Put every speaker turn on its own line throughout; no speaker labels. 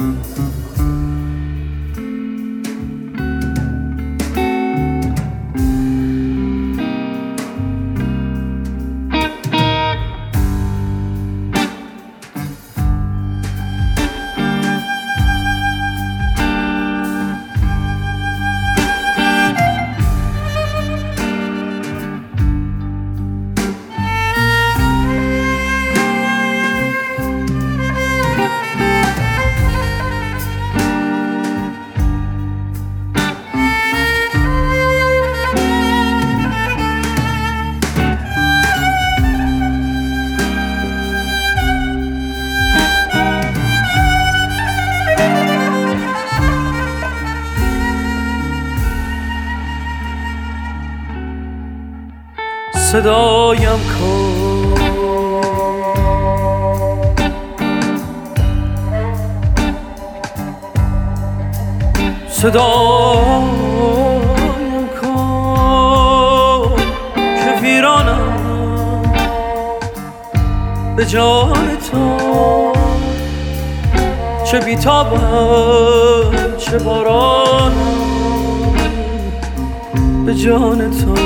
صدایم کن صدایم کن که ویرانم به جان تو، چه بیتابم چه بارانم به جان تو.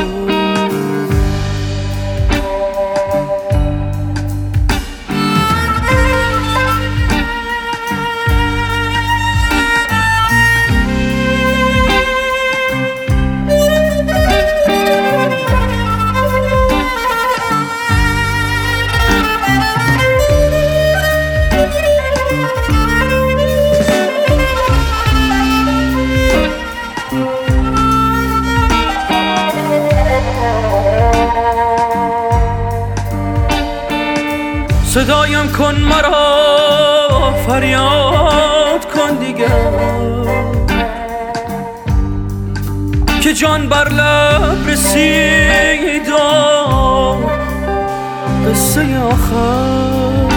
صدایم کن مرا فریاد کن دیگر، که جان بر لب رسید قصه آخر،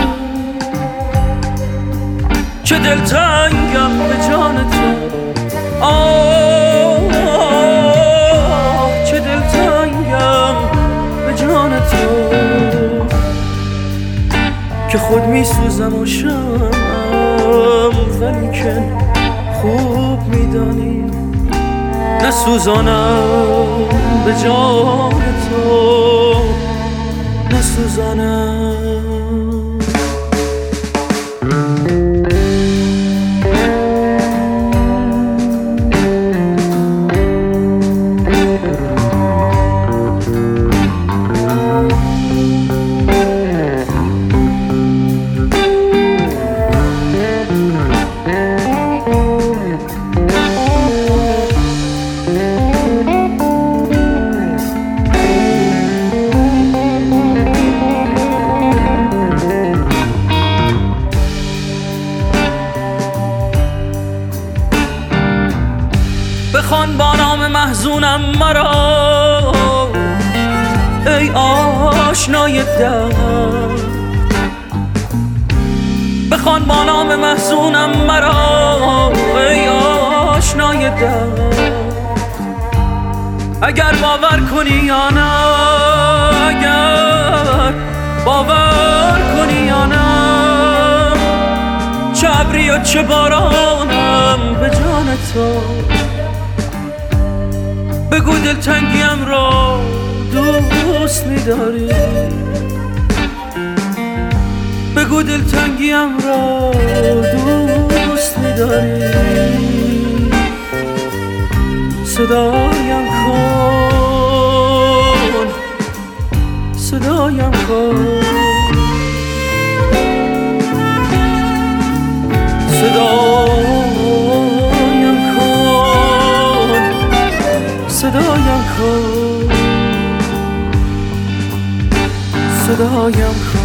چه دلتنگم به جان تو، آه چه دلتنگم به جان تو، که خود می سوزم و شمعم، ولیکن خوب می دانی نسوزانم به جان تو، نسوزانم. بخوان با نام محزونم مرا ای آشنای درد، بخوان با نام محزونم مرا ای آشنای درد، اگر باور کنی یا نه، اگر باور کنی یا نه، چه ابری و چه بارانم به جان تو، بگو دلتنگیم را دوست می‌داری، بگو دلتنگیم را دوست می‌داری. صدایم کن صدایم کن صدایم کن صدایم کن صدایم کن.